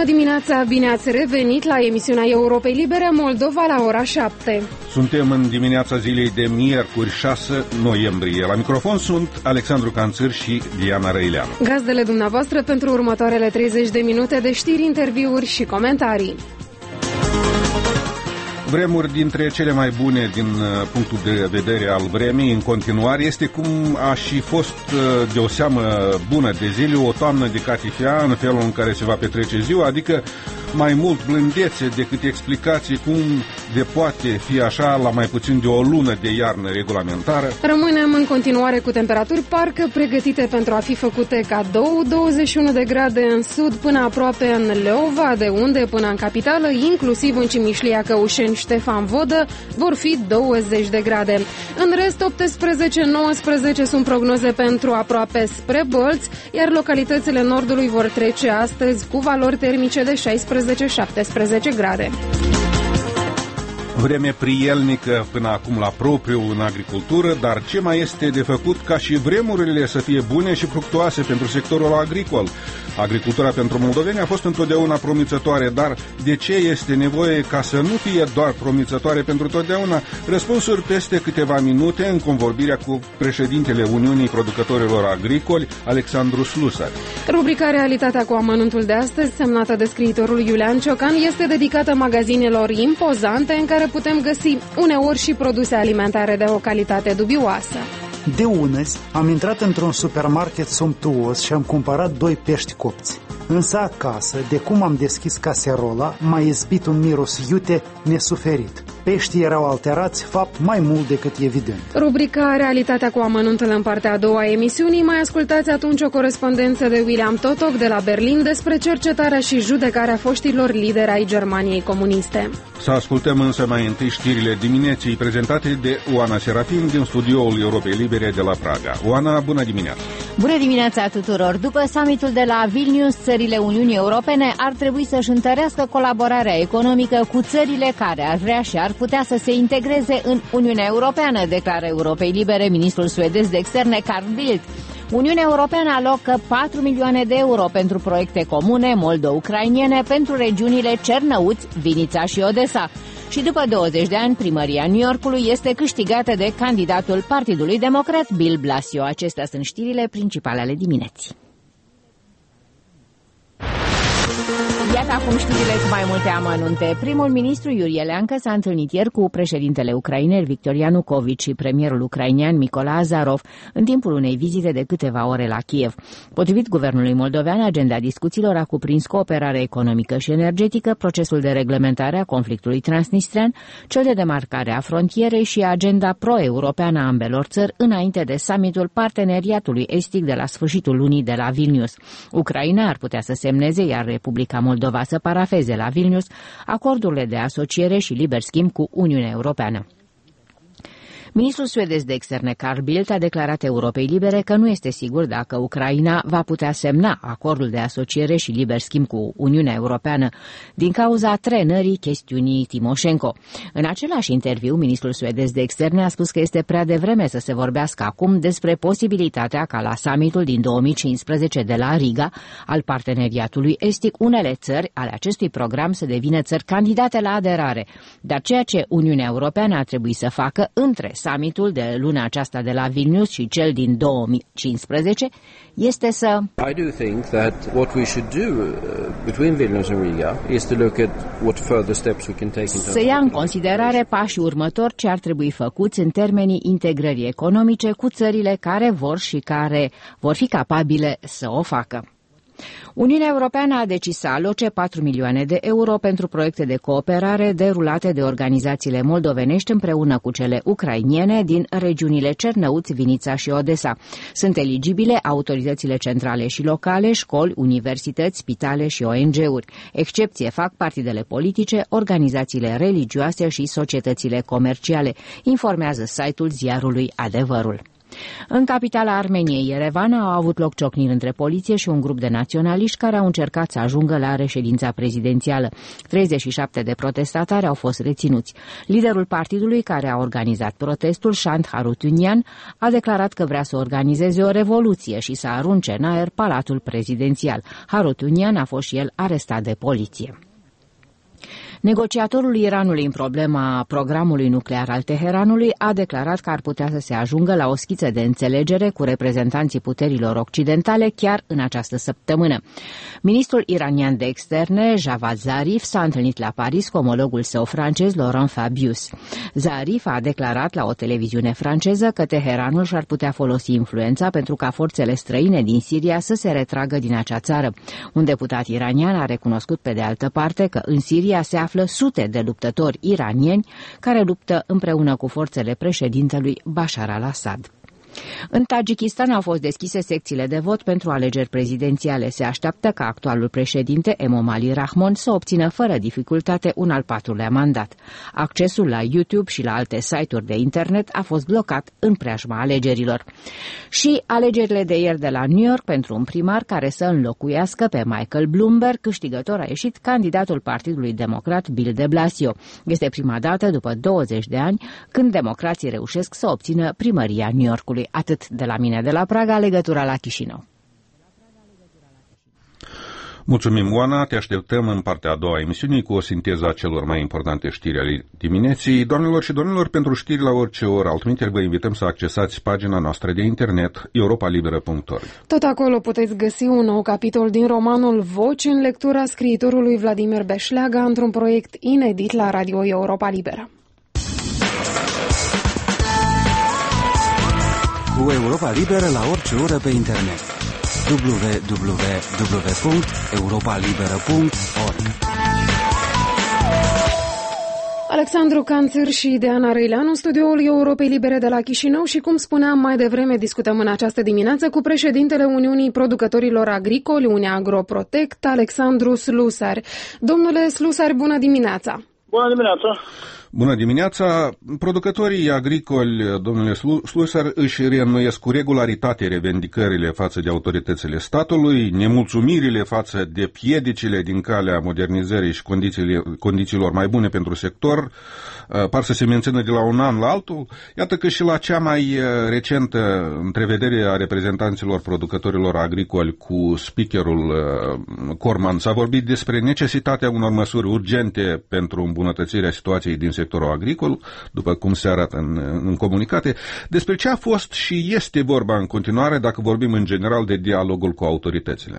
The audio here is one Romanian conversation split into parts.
Bună dimineața, bine ați revenit la emisiunea Europei Libere Moldova la ora 7. Suntem în dimineața zilei de miercuri 6 noiembrie. La microfon sunt Alexandru Canțâr și Diana Răileanu. Gazdele dumneavoastră pentru următoarele 30 de minute de știri, interviuri și comentarii. Vremuri dintre cele mai bune din punctul de vedere al vremii în continuare este cum a și fost de o seamă bună de zile, o toamnă de catifea în felul în care se va petrece ziua, adică mai mult blândețe decât explicații cum de poate fi așa la mai puțin de o lună de iarnă regulamentară. Rămânem în continuare cu temperaturi parcă pregătite pentru a fi făcute cadou, 21 de grade în sud până aproape în Leova, de unde până în capitală, inclusiv în Cimișlia, Căușeni, Ștefan Vodă, vor fi 20 de grade. În rest, 18-19 sunt prognoze pentru aproape spre Bălți, iar localitățile nordului vor trece astăzi cu valori termice de 16-17 grade. Vreme prielnică până acum la propriu în agricultură, dar ce mai este de făcut ca și vremurile să fie bune și fructuoase pentru sectorul agricol? Agricultura pentru moldoveni a fost întotdeauna promițătoare, dar de ce este nevoie ca să nu fie doar promițătoare pentru totdeauna? Răspunsuri peste câteva minute în convorbirea cu președintele Uniunii Producătorilor Agricoli, Alexandru Slusar. Rubrica Realitatea cu amănuntul de astăzi, semnată de scriitorul Iulian Ciocan, este dedicată magazinelor impozante în care putem găsi uneori și produse alimentare de o calitate dubioasă. De unăzi am intrat într-un supermarket sumptuos și am cumpărat 2 pești copți. Însă acasă, de cum am deschis caserola, m-a izbit un miros iute nesuferit. Peștii erau alterați, fapt mai mult decât evident. Rubrica Realitatea cu amănuntul în partea a doua a emisiunii. Mai ascultați atunci o corespondență de William Totok de la Berlin despre cercetarea și judecarea foștilor lideri ai Germaniei comuniste. Să ascultăm însă mai întâi știrile dimineții prezentate de Oana Serafin din studioul Europei Libere de la Praga. Oana, bună dimineața! Bună dimineața tuturor! După summitul de la Vilnius, țările Uniunii Europene ar trebui să-și întărească colaborarea economică cu țările care ar vrea și ar putea să se integreze în Uniunea Europeană, declară Europei Libere ministrul suedez de externe Carl Bildt. Uniunea Europeană alocă 4 milioane de euro pentru proiecte comune moldo-ucrainiene pentru regiunile Cernăuți, Vinița și Odessa. Și după 20 de ani, primăria New Yorkului este câștigată de candidatul Partidului Democrat, Bill Blasio. Acestea sunt știrile principale ale dimineții. Iată acum știrile cu mai multe amănunte. Primul ministru Iurie Leancă s-a întâlnit ieri cu președintele ucrainer Victor Ianukovici și premierul ucrainian Mykola Azarov în timpul unei vizite de câteva ore la Kiev. Potrivit guvernului moldovean, agenda discuțiilor a cuprins cooperare economică și energetică, procesul de reglementare a conflictului transnistrian, cel de demarcare a frontierei și agenda pro-europeană a ambelor țări înainte de summitul Parteneriatului Estic de la sfârșitul lunii de la Vilnius. Ucraina ar putea să semneze, iar Republica Moldova să parafeze la Vilnius acordurile de asociere și liber schimb cu Uniunea Europeană. Ministrul suedez de externe Carl Bildt a declarat Europei Libere că nu este sigur dacă Ucraina va putea semna acordul de asociere și liber schimb cu Uniunea Europeană din cauza trenării chestiunii Timoșenko. În același interviu, ministrul suedez de externe a spus că este prea devreme să se vorbească acum despre posibilitatea ca la summitul din 2015 de la Riga al Parteneriatului Estic unele țări ale acestui program să devină țări candidate la aderare. Dar ceea ce Uniunea Europeană ar trebui să facă între summitul de luna aceasta de la Vilnius și cel din 2015 este să I do think that what we should do between Vilnius and Riga is to look at what further steps we can take să ia în considerare pașii următori ce ar trebui făcuți în termenii integrării economice cu țările care vor și care vor fi capabile să o facă. Uniunea Europeană a decis să aloce 4 milioane de euro pentru proiecte de cooperare derulate de organizațiile moldovenești împreună cu cele ucrainiene din regiunile Cernăuți, Vinița și Odessa. Sunt eligibile autoritățile centrale și locale, școli, universități, spitale și ONG-uri. Excepție fac partidele politice, organizațiile religioase și societățile comerciale, informează site-ul ziarului Adevărul. În capitala Armeniei, Yerevan, au avut loc ciocniri între poliție și un grup de naționaliști care au încercat să ajungă la reședința prezidențială. 37 de protestatari au fost reținuți. Liderul partidului care a organizat protestul, Shant Harutunian, a declarat că vrea să organizeze o revoluție și să arunce în aer palatul prezidențial. Harutunian a fost și el arestat de poliție. Negociatorul Iranului în problema programului nuclear al Teheranului a declarat că ar putea să se ajungă la o schiță de înțelegere cu reprezentanții puterilor occidentale chiar în această săptămână. Ministrul iranian de externe, Javad Zarif, s-a întâlnit la Paris cu omologul său francez, Laurent Fabius. Zarif a declarat la o televiziune franceză că Teheranul și-ar putea folosi influența pentru ca forțele străine din Siria să se retragă din acea țară. Un deputat iranian a recunoscut pe de altă parte că în Siria se află sute de luptători iranieni care luptă împreună cu forțele președintelui Bashar al-Assad. În Tajikistan au fost deschise secțiile de vot pentru alegeri prezidențiale. Se așteaptă ca actualul președinte, Emomali Rahmon, să obțină fără dificultate un al patrulea mandat. Accesul la YouTube și la alte site-uri de internet a fost blocat în preajma alegerilor. Și alegerile de ieri de la New York pentru un primar care să înlocuiască pe Michael Bloomberg, câștigător a ieșit candidatul Partidului Democrat Bill de Blasio. Este prima dată după 20 de ani când democrații reușesc să obțină primăria New Yorkului. Atât de la mine de la Praga, legătura la Chișinău. Mulțumim, Oana. Te așteptăm în partea a doua a emisiunii cu o sinteză a celor mai importante știri ale dimineții. Doamnelor și domnilor, pentru știri la orice oră, altminteri vă invităm să accesați pagina noastră de internet europalibera.org. Tot acolo puteți găsi un nou capitol din romanul Voci în lectura scriitorului Vladimir Beșleaga într-un proiect inedit la Radio Europa Liberă. Cu Europa Liberă la orice oră pe internet. www.europalibera.org. Alexandru Canțâr și Deana Răileanu, studioul Europei Libere de la Chișinău și, cum spuneam mai devreme, discutăm în această dimineață cu președintele Uniunii Producătorilor Agricoli, Unia Agroprotect, Alexandru Slusar. Domnule Slusar, bună dimineața! Bună dimineața! Bună dimineața! Producătorii agricoli, domnule Slusar, își reînnoiesc cu regularitate revendicările față de autoritățile statului, nemulțumirile față de piedicile din calea modernizării și condițiilor mai bune pentru sector par să se mențină de la un an la altul. Iată că și la cea mai recentă întrevedere a reprezentanților producătorilor agricoli cu speakerul Corman s-a vorbit despre necesitatea unor măsuri urgente pentru îmbunătățirea situației din sectorul agricol, după cum se arată în comunicate. Despre ce a fost și este vorba în continuare, dacă vorbim în general de dialogul cu autoritățile?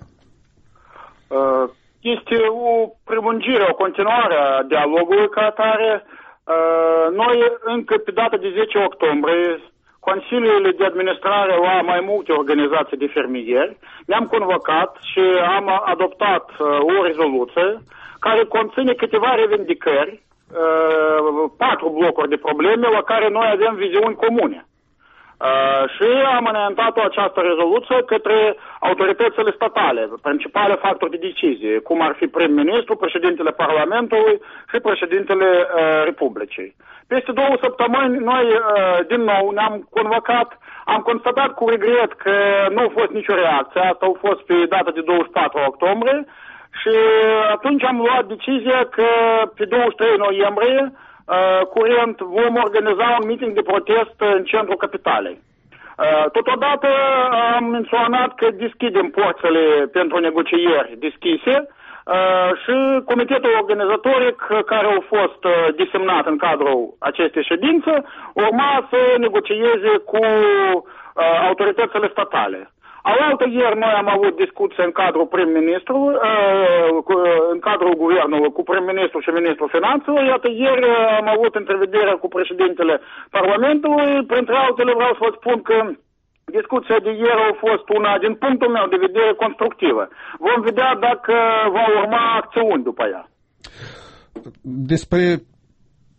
Este o prelungire, o continuare a dialogului ca atare. Noi, încă pe data de 10 octombrie, consiliile de administrare la mai multe organizații de fermieri, ne-am convocat și am adoptat o rezoluție care conține câteva revendicări, 4 blocuri de probleme la care noi avem viziuni comune. Și am înaintat această rezoluție către autoritățile statale, principale factori de decizie, cum ar fi prim-ministru, președintele Parlamentului și președintele Republicii. Peste 2 săptămâni noi din nou ne-am convocat, am constatat cu regret că nu a fost nicio reacție, asta a fost pe data de 24 octombrie și atunci am luat decizia că pe 23 noiembrie curent vom organiza un meeting de protest în centrul capitalei. Totodată am menționat că deschidem porțile pentru negocieri deschise și comitetul organizatoric care a fost desemnat în cadrul acestei ședințe urma să negocieze cu autoritățile statale. Alaltă ieri noi am avut discuții în cadrul prim-ministrului, în cadrul guvernului cu prim-ministru și ministrul finanțelor. Iată, ieri am avut întrevedere cu președintele Parlamentului. Printre altele vreau să vă spun că discuția de ieri a fost una, din punctul meu de vedere, constructivă. Vom vedea dacă va urma acțiuni după ea. Despre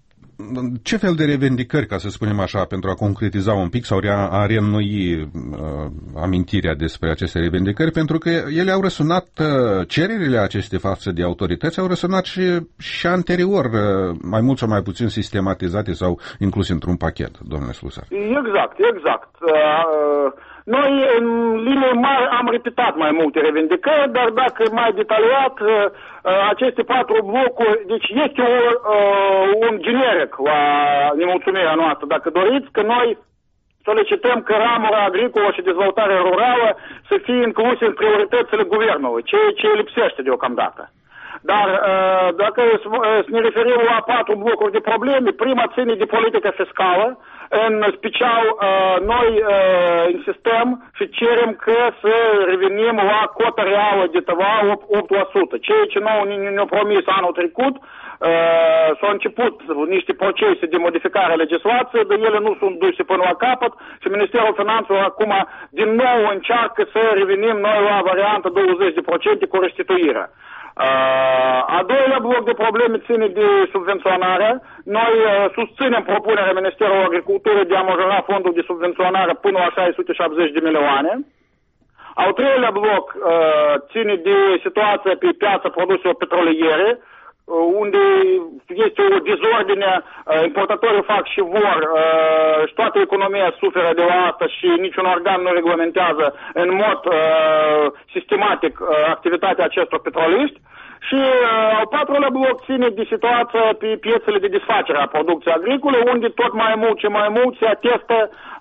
ce fel de revendicări, ca să spunem așa, pentru a concretiza un pic sau a reînnoi amintirea despre aceste revendicări, pentru că ele au răsunat, cererile aceste față de autorități au răsunat și anterior, mai mult sau mai puțin sistematizate sau incluse într-un pachet, domnule Slusar. Exact. Noi, în linie mari, am repetat mai multe revendicări, dar dacă mai detaliat, aceste 4 blocuri, deci este un generic la nemulțumirea noastră, dacă doriți, că noi solicităm că ramura agricolă și dezvoltarea rurală să fie incluse în prioritățile guvernului, ceea ce lipsește deocamdată. Dar dacă să ne referim la 4 blocuri de probleme, prima ține de politică fiscală, în special noi insistăm și cerem că să revenim la cota reală de TVA 8%, ceea ce nouă ne-a promis anul trecut. S-au început niște procese de modificare a legislației, dar ele nu sunt duse până la capăt și Ministerul Finanțelor acum din nou încearcă să revenim noi la varianta 20% cu restituirea. A doilea bloc de probleme ține de subvenționare. Noi susținem propunerea Ministerului Agriculturii de a majora fondul de subvenționare până la 670 de milioane. Al treilea bloc ține de situația pe piața produselor petroliere, unde este o dezordine, importatorii fac și vor și toată economia suferă de la asta și niciun organ nu reglementează în mod sistematic activitatea acestor petroliști. Și al patrulea bloc ține de situația pe piețele de desfacere a producției agricole, unde tot mai mult și mai mult se atestă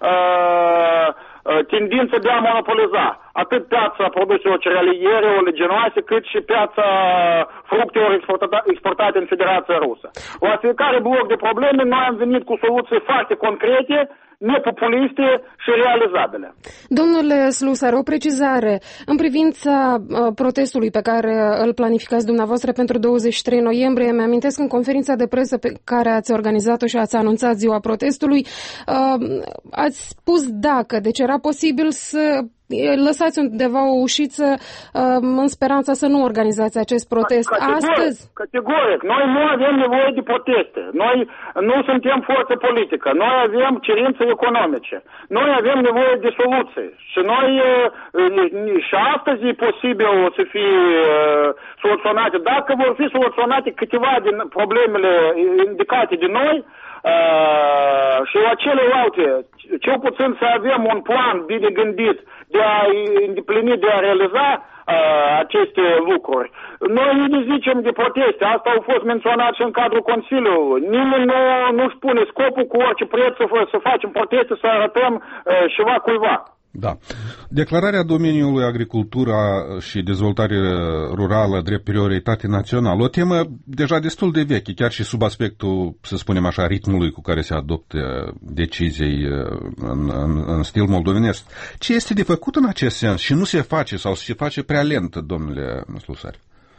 tendința de a monopoliza atât piața produselor cerealiere, oleginoase, cât și piața fructelor exportate în Federația Rusă. La fiecare bloc de probleme noi am venit cu soluții foarte concrete, nepopuliste și realizabile. Domnule Slusar, o precizare. În privința protestului pe care îl planificați dumneavoastră pentru 23 noiembrie, mi-amintesc în conferința de presă pe care ați organizat-o și ați anunțat ziua protestului, ați spus dacă, deci era posibil să lăsați undeva o ușiță în speranța să nu organizați acest protest. Categoric. Noi nu avem nevoie de proteste. Noi nu suntem forță politică. Noi avem cerințe economice. Noi avem nevoie de soluții. Și noi și astăzi e posibil să fie soluționate. Dacă vor fi soluționate câteva din problemele indicate de noi, și la celelalte, cel puțin să avem un plan bine gândit de a îndeplini, de a realiza aceste lucruri. Noi nu zicem de proteste, asta a fost menționat și în cadrul Consiliului. Nimeni nu spune scopul cu orice preț să facem proteste, să arătăm ceva cuiva. Da. Declararea domeniului agricultura și dezvoltare rurală drept prioritate națională, o temă deja destul de veche, chiar și sub aspectul, să spunem așa, ritmului cu care se adoptă decizii în stil moldovenesc. Ce este de făcut în acest sens și nu se face sau se face prea lent, domnule Slusar?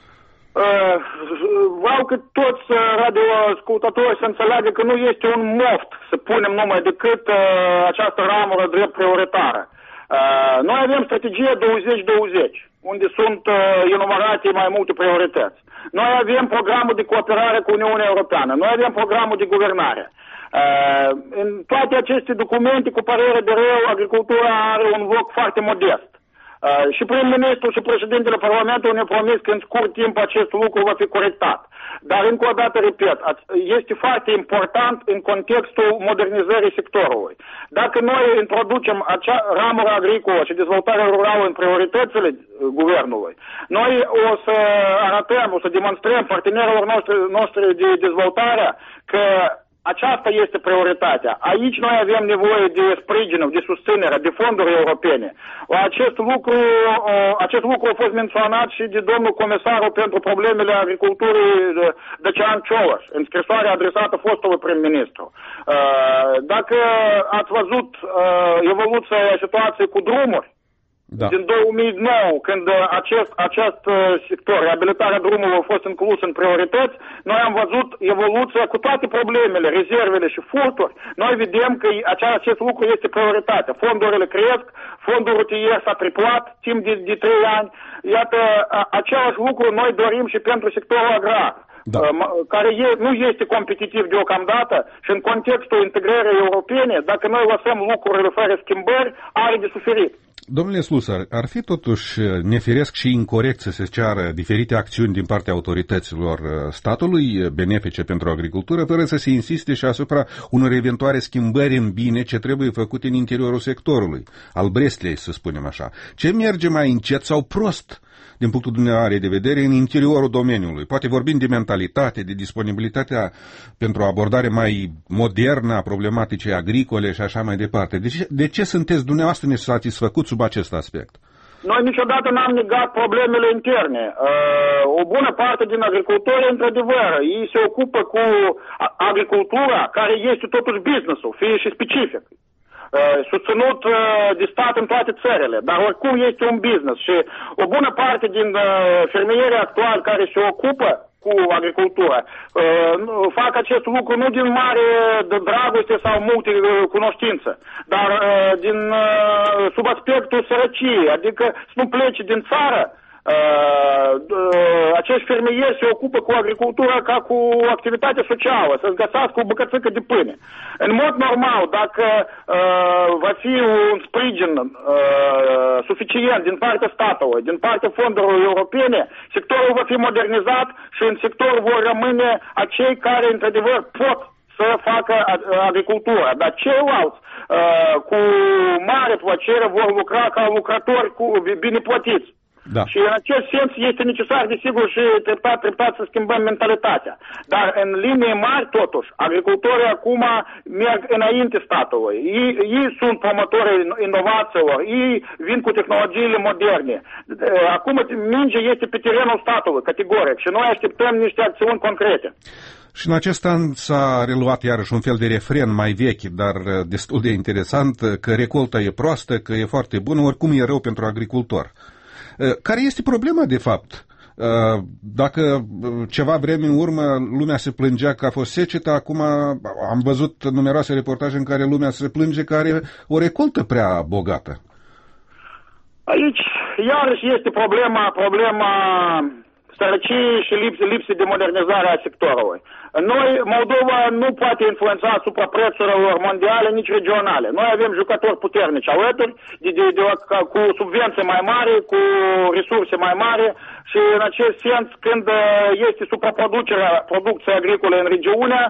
Vreau că toți radioascultătorii să înțeleagă că nu este un moft să punem numai decât această ramură drept prioritară. Noi avem strategia 2020, unde sunt enumerate mai multe priorități. Noi avem programul de cooperare cu Uniunea Europeană. Noi avem programul de guvernare. În toate aceste documente, cu părere de rău, agricultura are un loc foarte modest. Și prim-ministru și președintele Parlamentului ne-au promis că în scurt timp acest lucru va fi corectat. Dar încă o dată, repet, este foarte important în contextul modernizării sectorului. Dacă noi introducem acea ramură agricolă și dezvoltarea rurală în prioritățile guvernului, noi o să arătăm, o să demonstrăm partenerilor noștri de dezvoltare că aceasta este prioritatea. Aici noi avem nevoie de sprijin, de susținere, de fonduri europene. Acest lucru a fost menționat și de domnul comisarul pentru problemele agriculturii Dacian Cioloș, în scrisoarea adresată fostului prim-ministru. Dacă ați văzut evoluția situației cu drumuri, da. Din 2009, când acest sector, reabilitarea drumului, a fost inclus în priorități, noi am văzut evoluția cu toate problemele, rezervele și furturi. Noi vedem că acest lucru este prioritate. Fondurile cresc, fondul rutier s-a triplat timp de 3 ani. Iată, același lucru noi dorim și pentru sectorul agrar. care nu este competitiv deocamdată și în contextul integrării europene, dacă noi lăsăm lucrurile fără schimbări, are de suferit. Domnule Slusar, ar fi totuși nefiresc și incorect să se ceară diferite acțiuni din partea autorităților statului benefice pentru agricultură, fără să se insiste și asupra unor eventuale schimbări în bine ce trebuie făcute în interiorul sectorului, al Brestlei, să spunem așa. Ce merge mai încet sau prost din punctul dumneavoastră de vedere în interiorul domeniului? Poate vorbim de mentalitate, de disponibilitatea pentru o abordare mai modernă a problematicii agricole și așa mai departe. De ce sunteți dumneavoastră nesatisfăcuți sub acest aspect? Noi niciodată n-am negat problemele interne. O bună parte din agricultori, într-adevăr, ei se ocupă cu agricultura, care este totuși business-ul, fie și specific. Susținut de stat în toate țările, dar oricum este un business și o bună parte din fermierii actuali care se ocupă cu agricultura fac acest lucru nu din mare dragoste sau multe cunoștință, dar sub aspectul sărăciei, adică să nu plece din țară. Acești fermieri se ocupă cu agricultura ca cu activitate socială, să-ți găsească o bucățică de pâine. În mod normal, dacă va fi un sprijin suficient din partea statului, din partea fondurilor europene, sectorul va fi modernizat și în sector vor rămâne acei care într-adevăr pot să facă agricultura, dar ceilalți cu mare plăcere vor lucra ca lucrători bine plătiți. Da. Și în acest sens este necesar, desigur, și treptat să schimbăm mentalitatea. Dar în linii mari, totuși, agricultorii acum merg înainte statului. Ei sunt promotorii inovațiilor, ei vin cu tehnologiile moderne. Acum mingea este pe terenul statului, categoric, și noi așteptăm niște acțiuni concrete. Și în acest an s-a reluat iarăși un fel de refren mai vechi, dar destul de interesant, că recolta e proastă, că e foarte bună, oricum e rău pentru agricultor. Care este problema, de fapt? Dacă ceva vreme în urmă lumea se plângea că a fost secetă, acum am văzut numeroase reportaje în care lumea se plânge că are o recoltă prea bogată. Aici iarăși este problema sărăciei și lipsei de modernizare a sectorului. Noi, Moldova, nu poate influența asupra prețurilor mondiale, nici regionale. Noi avem jucători puternici alături, cu subvenții mai mari, cu resurse mai mari și în acest sens, când este supraproducerea producției agricole în regiune,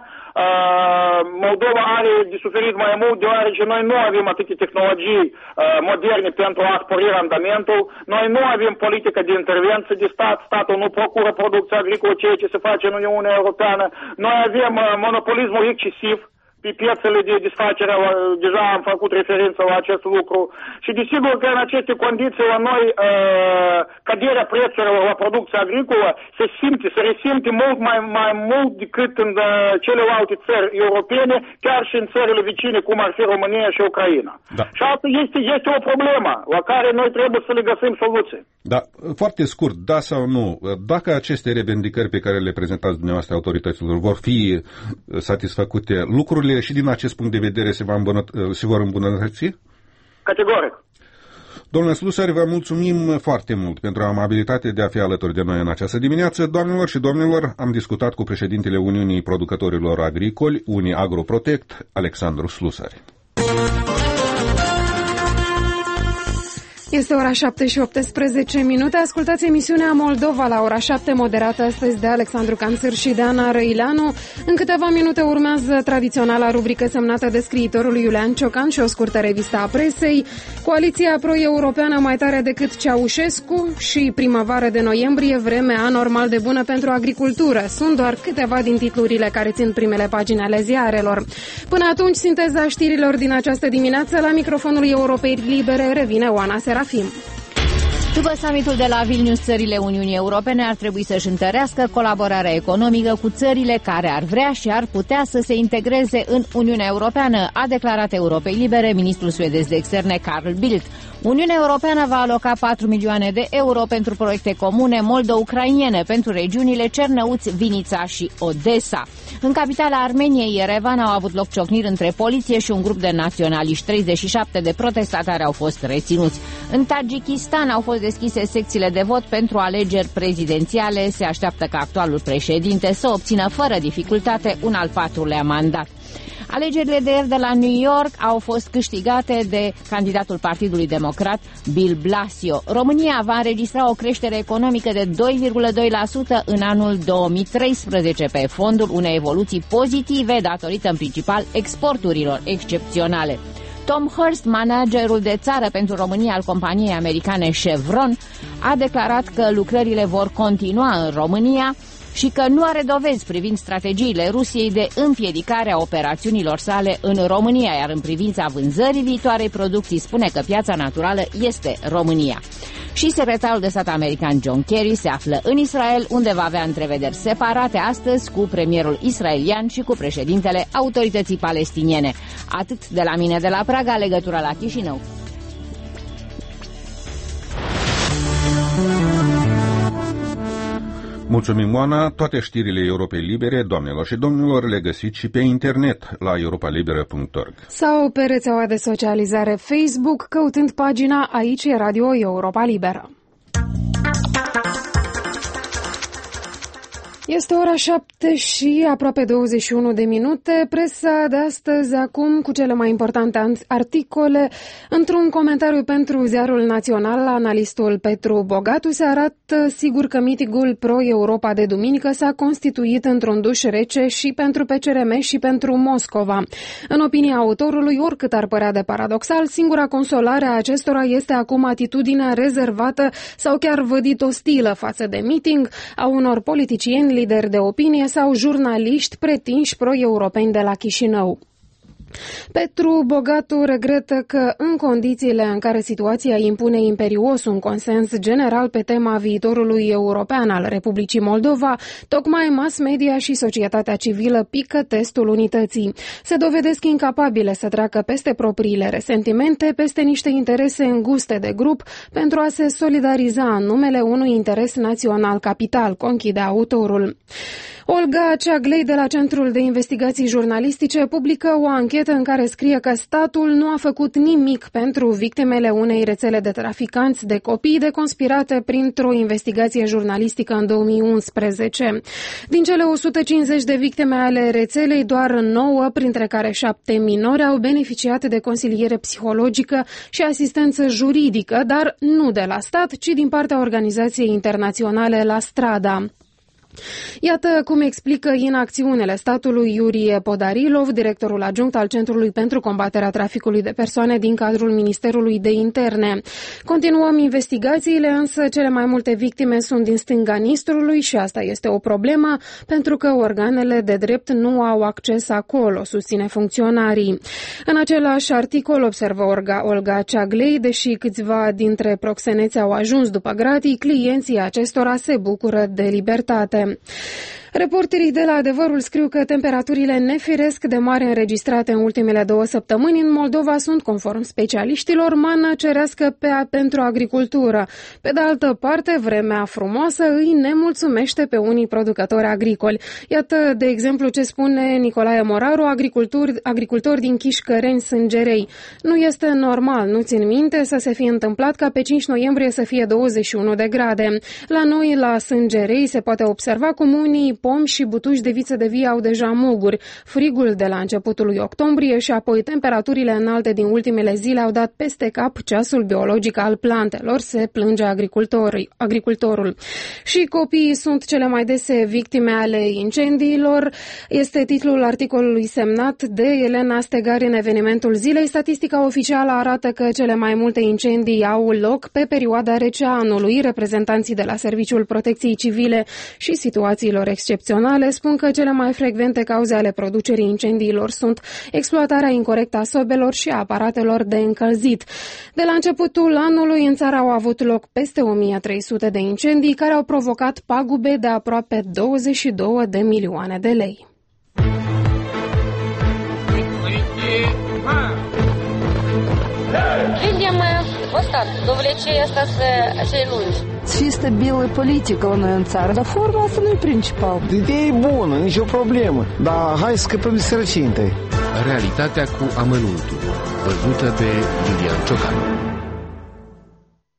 Moldova are de suferit mai mult, deoarece noi nu avem atâtea tehnologii moderne pentru a spori randamentul, noi nu avem politică de intervenție de stat, statul nu procură producția agricolă, ceea ce se face în Uniunea Europeană, noi avem monopolismul excesiv pe piețele de desfacere, deja am făcut referință la acest lucru și desigur că în aceste condiții la noi căderea prețurilor la producția agricolă se resimte mult mai mult decât în celelalte țări europene, chiar și în țările vecine, cum ar fi România și Ucraina. Da. Și asta este o problemă la care noi trebuie să le găsim soluții. Da, foarte scurt, da sau nu, dacă aceste revendicări pe care le prezentați dumneavoastră autorităților vor fi satisfăcute, lucrurile și din acest punct de vedere se vor îmbunătăți? Categoric. Domnule Slusar, vă mulțumim foarte mult pentru amabilitate de a fi alături de noi în această dimineață. Doamnelor și domnilor, am discutat cu președintele Uniunii Producătorilor Agricoli, Uniagroprotect, Alexandru Slusar. Este ora 7 și 18 minute. Ascultați emisiunea Moldova la ora 7, moderată astăzi de Alexandru Canțir și de Ana Răileanu. În câteva minute urmează tradiționala rubrică semnată de scriitorul Iulian Ciocan și o scurtă revistă a presei. Coaliția pro-europeană mai tare decât Ceaușescu și primăvară de noiembrie, vreme anormal de bună pentru agricultură. Sunt doar câteva din titlurile care țin primele pagini ale ziarelor. Până atunci, sinteza știrilor din această dimineață, la microfonul Europei Libere revine Oana Serafim. După summitul de la Vilnius, țările Uniunii Europene ar trebui să-și întărească colaborarea economică cu țările care ar vrea și ar putea să se integreze în Uniunea Europeană, a declarat Europei Libere ministrul suedez de externe Carl Bildt. Uniunea Europeană va aloca 4 milioane de euro pentru proiecte comune moldo-ucrainiene pentru regiunile Cernăuți, Vinița și Odessa. În capitala Armeniei, Yerevan, au avut loc ciocniri între poliție și un grup de naționaliști. 37 de protestatari au fost reținuți. În Tajikistan au fost deschise secțiile de vot pentru alegeri prezidențiale. Se așteaptă ca actualul președinte să obțină fără dificultate un al 4-lea mandat. Alegerile de ieri de la New York au fost câștigate de candidatul Partidului Democrat, Bill Blasio. România va înregistra o creștere economică de 2,2% în anul 2013 pe fondul unei evoluții pozitive datorită în principal exporturilor excepționale. Tom Hurst, managerul de țară pentru România al companiei americane Chevron, a declarat că lucrările vor continua în România și că nu are dovezi privind strategiile Rusiei de împiedicare a operațiunilor sale în România, iar în privința vânzării viitoarei producții spune că piața naturală este România. Și secretarul de stat american John Kerry se află în Israel, unde va avea întrevederi separate astăzi cu premierul israelian și cu președintele autorității palestiniene. Atât de la mine de la Praga, legătura la Chișinău. Mulțumim, Oana. Toate știrile Europei Libere, doamnelor și domnilor, le găsiți și pe internet la europalibera.org. Sau pe rețeaua de socializare Facebook, căutând pagina Aici e Radio Europa Liberă. Este ora 7 și aproape 21 de minute. Presa de astăzi acum cu cele mai importante articole. Într-un comentariu pentru Ziarul Național, analistul Petru Bogatu se arată sigur că mitingul pro-Europa de duminică s-a constituit într-un duș rece și pentru PCRM și pentru Moscova. În opinia autorului, oricât ar părea de paradoxal, singura consolare a acestora este acum atitudinea rezervată sau chiar vădit ostilă față de miting a unor politicieni, lideri de opinie sau jurnaliști pretinși pro-europeni de la Chișinău. Petru Bogatu regretă că în condițiile în care situația impune imperios un consens general pe tema viitorului european al Republicii Moldova, tocmai mass media și societatea civilă pică testul unității. Se dovedesc incapabile să treacă peste propriile resentimente, peste niște interese înguste de grup pentru a se solidariza în numele unui interes național capital, conchide autorul. Olga Ceaglei de la Centrul de Investigații Jurnalistice publică o anchetă în care scrie că statul nu a făcut nimic pentru victimele unei rețele de traficanți de copii deconspirate printr-o investigație jurnalistică în 2011. Din cele 150 de victime ale rețelei, doar 9, printre care 7 minori, au beneficiat de consiliere psihologică și asistență juridică, dar nu de la stat, ci din partea organizației internaționale La Strada. Iată cum explică inacțiunile statului Iurie Podarilov, directorul adjunct al Centrului pentru combaterea traficului de persoane din cadrul Ministerului de Interne. Continuăm investigațiile, însă cele mai multe victime sunt din stânga Nistrului și asta este o problemă pentru că organele de drept nu au acces acolo, susține funcționarii. În același articol observă Olga Ceaglei, deși câțiva dintre proxeneți au ajuns după gratii, clienții acestora se bucură de libertate. Reporterii de la Adevărul scriu că temperaturile nefiresc de mare înregistrate în ultimele 2 săptămâni în Moldova sunt, conform specialiștilor, mană cerească pentru agricultură. Pe de altă parte, vremea frumoasă îi nemulțumește pe unii producători agricoli. Iată, de exemplu, ce spune Nicolae Moraru, agricultor din Chișcăreni, Sângerei. Nu este normal, nu țin minte să se fie întâmplat ca pe 5 noiembrie să fie 21 de grade. La noi, la Sângerei, se poate observa cum unii pomi și butuși de viță de vie au deja muguri. Frigul de la începutul lui octombrie și apoi temperaturile înalte din ultimele zile au dat peste cap ceasul biologic al plantelor, se plânge agricultorul. Și copiii sunt cele mai dese victime ale incendiilor. Este titlul articolului semnat de Elena Stegari în evenimentul zilei. Statistica oficială arată că cele mai multe incendii au loc pe perioada rece a anului. Reprezentanții de la Serviciul Protecției Civile și Situațiilor Excepționale spun că cele mai frecvente cauze ale producerii incendiilor sunt exploatarea incorectă a sobelor și a aparatelor de încălzit. De la începutul anului în țară au avut loc peste 1300 de incendii care au provocat pagube de aproape 22 de milioane de lei. Видим вот так, довлечение asta acei lungi. Fi stabilă politică la noi în țară, dar forma asta nu e principal. Ideea e bună, nicio problemă, dar hai să scăpăm de sărăcie întâi. Realitatea cu amănuntul, văzută de Iulian Ciocan.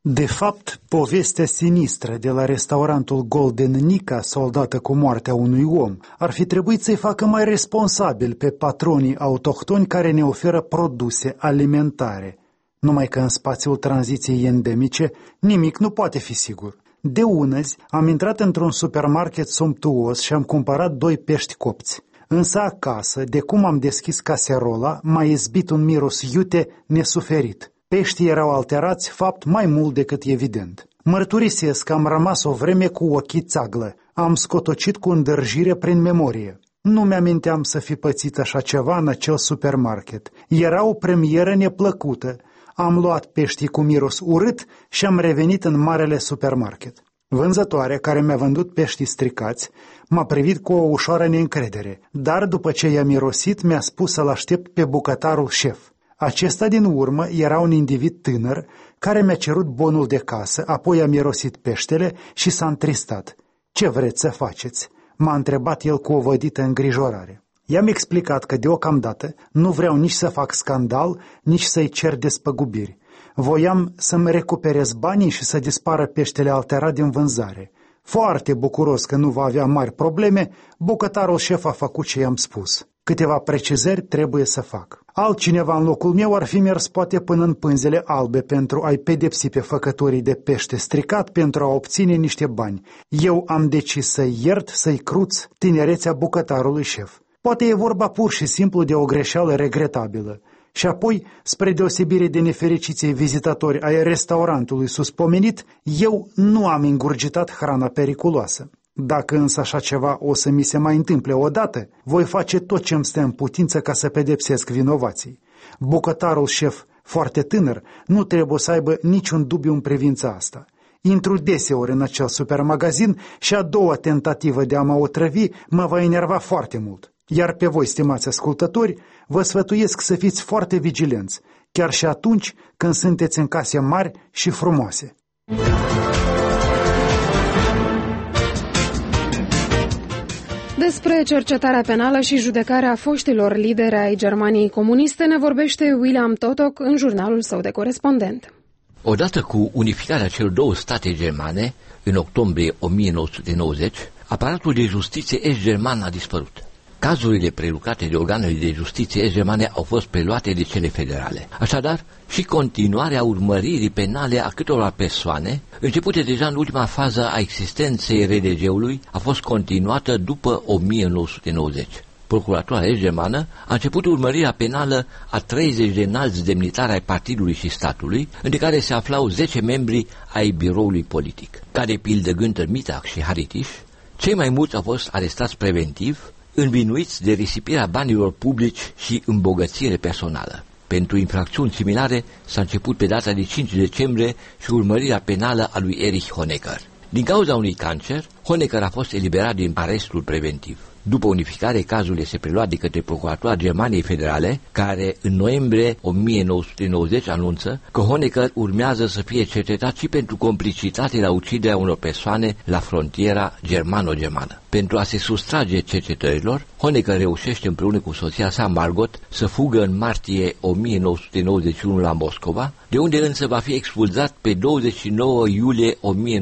De fapt, povestea sinistră de la restaurantul Golden Nica, soldată cu moartea unui om, ar fi trebuit să-i facă mai responsabil pe patronii autohtoni care ne oferă produse alimentare. Numai că în spațiul tranziției endemice nimic nu poate fi sigur. De unăzi am intrat într-un supermarket somptuos și am cumpărat 2 pești copți. Însă acasă, de cum am deschis caserola, m-a izbit un miros iute nesuferit. Peștii erau alterați, fapt mai mult decât evident. Mărturisesc că am rămas o vreme cu ochii țaglă. Am scotocit cu îndârjire prin memorie. Nu mi-aminteam să fi pățit așa ceva în acel supermarket. Era o premieră neplăcută. Am luat peștii cu miros urât și am revenit în marele supermarket. Vânzătoarea, care mi-a vândut peștii stricați, m-a privit cu o ușoară neîncredere, dar după ce i-a mirosit, mi-a spus să-l aștept pe bucătarul șef. Acesta din urmă era un individ tânăr care mi-a cerut bonul de casă, apoi a mirosit peștele și s-a întristat. Ce vreți să faceți? M-a întrebat el cu o vădită îngrijorare. I-am explicat că deocamdată nu vreau nici să fac scandal, nici să-i cer despăgubiri. Voiam să-mi recuperez banii și să dispară peștele alterat din vânzare. Foarte bucuros că nu va avea mari probleme, bucătarul șef a făcut ce i-am spus. Câteva precizări trebuie să fac. Altcineva în locul meu ar fi mers poate până în pânzele albe pentru a-i pedepsi pe făcătorii de pește stricat pentru a obține niște bani. Eu am decis să-i iert, să-i cruț tinerețea bucătarului șef. Poate e vorba pur și simplu de o greșeală regretabilă. Și apoi, spre deosebire de nefericiții vizitatori ai restaurantului suspomenit, eu nu am ingurgitat hrana periculoasă. Dacă însă așa ceva o să mi se mai întâmple odată, voi face tot ce îmi stă în putință ca să pedepsesc vinovații. Bucătarul șef, foarte tânăr, nu trebuie să aibă niciun dubiu în privința asta. Intru deseori în acel supermagazin și a doua tentativă de a mă otrăvi mă va enerva foarte mult. Iar pe voi, stimați ascultători, vă sfătuiesc să fiți foarte vigilenți, chiar și atunci când sunteți în case mari și frumoase. Despre cercetarea penală și judecarea foștilor lideri ai Germaniei comuniste ne vorbește William Totok în jurnalul său de corespondent. Odată cu unificarea celor 2 state germane, în octombrie 1990, aparatul de justiție est-german a dispărut. Cazurile prelucrate de organele de justiție est-germane au fost preluate de cele federale. Așadar, și continuarea urmăririi penale a câtorva persoane, începute deja în ultima fază a existenței RDG-ului, a fost continuată după 1990. Procuratura est-germană a început urmărirea penală a 30 de înalți demnitari ai partidului și statului, între care se aflau 10 membri ai biroului politic. Ca de pildă Günther Mittag și Harry Tisch, cei mai mulți au fost arestați preventiv, învinuiți de risipirea banilor publici și îmbogățire personală. Pentru infracțiuni similare s-a început pe data de 5 decembrie și urmărirea penală a lui Erich Honecker. Din cauza unui cancer, Honecker a fost eliberat din arestul preventiv. După unificare, cazul este preluat de către Procuratura Germaniei Federale, care în noiembrie 1990 anunță că Honecker urmează să fie cercetat și pentru complicitate la uciderea unor persoane la frontiera germano-germană. Pentru a se sustrage cercetărilor, Honecker reușește împreună cu soția sa Margot să fugă în martie 1991 la Moscova, de unde însă va fi expulzat pe 29 iulie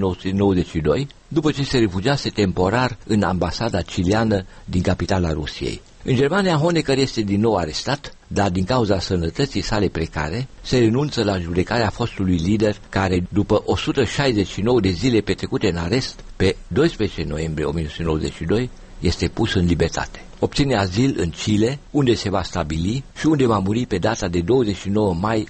1992, după ce se refugiase temporar în ambasada ciliană din capitala Rusiei. În Germania, Honecker este din nou arestat, dar din cauza sănătății sale precare, se renunță la judecarea fostului lider, care, după 169 de zile petrecute în arest, pe 12 noiembrie 1992, este pus în libertate. Obține azil în Chile, unde se va stabili și unde va muri pe data de 29 mai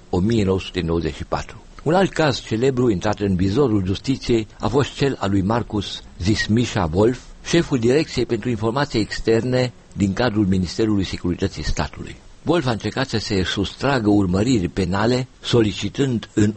1994. Un alt caz celebru intrat în vizorul justiției a fost cel al lui Markus Zismisha Wolf, șeful Direcției pentru Informații Externe din cadrul Ministerului Securității Statului. Wolf a încercat să se sustragă urmăriri penale, solicitând în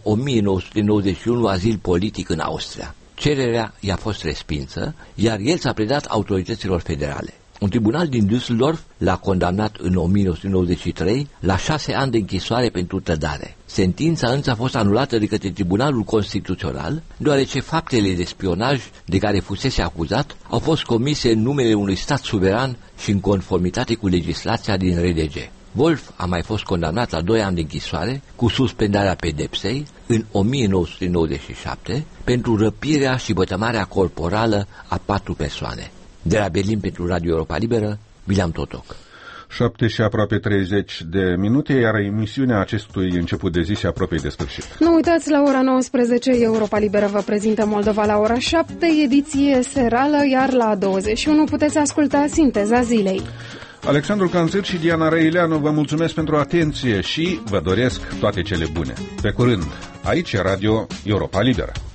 1991 azil politic în Austria. Cererea i-a fost respinsă, iar el s-a predat autorităților federale. Un tribunal din Düsseldorf l-a condamnat în 1993 la 6 ani de închisoare pentru trădare. Sentința însă a fost anulată de către Tribunalul Constituțional, deoarece faptele de spionaj de care fusese acuzat au fost comise în numele unui stat suveran și în conformitate cu legislația din RDG. Wolf a mai fost condamnat la 2 ani de închisoare cu suspendarea pedepsei în 1997 pentru răpirea și vătămarea corporală a 4 persoane. De la Berlin pentru Radio Europa Liberă, William Totoc. 7 și aproape 30 de minute, iar emisiunea acestui început de zi se apropie de sfârșit. Nu uitați, la ora 19 Europa Liberă vă prezintă Moldova la ora 7, ediție serală, iar la 21 puteți asculta Sinteza zilei. Alexandru Canțir și Diana Răileanu vă mulțumesc pentru atenție și vă doresc toate cele bune. Pe curând, aici Radio Europa Liberă.